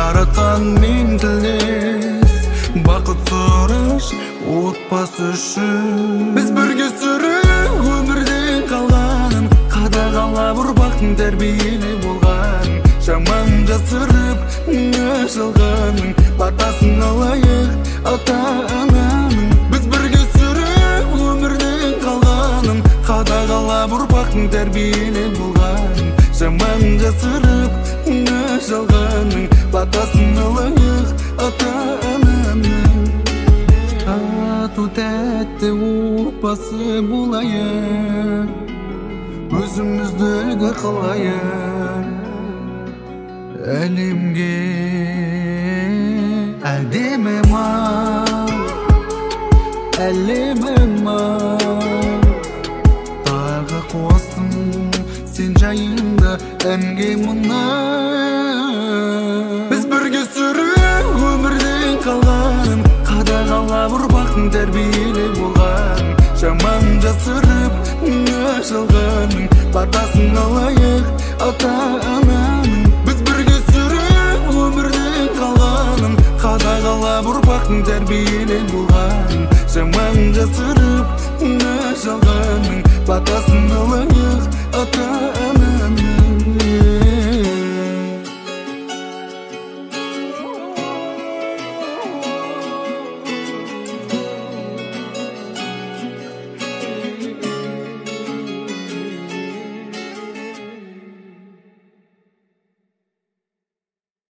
жараткан мен тілес, бақыт сұраш отпас үшін. Біз бірге сүріп өмірден қалған, қадағалап ұрпақтың тәрбиелі болған. Жаман жасырып жалғанның, батасын алайық ата-ананың. Біз бірге сүріп өмірден қалғаным, қадағалап ұрпақтың тәрбиелі болған. Жаман жасырып жалғанның, батасын алайық ата-ананың. Тату тәтті отбасы болайық, өзімізді үлгі қылайық. Әлемге әдемі мал, әлемі мал. Тағы қостым сен жайында әнге мұна. Біз бірге сүріп өмірден қалған, қадағалап ұрпақтың тәрбиелі болған. Жаман жасырып жалғанның, батасын алайық ата-ананың. Біз бірге сүріп өмірден қалғаным, қадағалап ұрпақтың тәрбиелі болған. Жаман жасырып жалғанның, батасын алайық ата-ананың.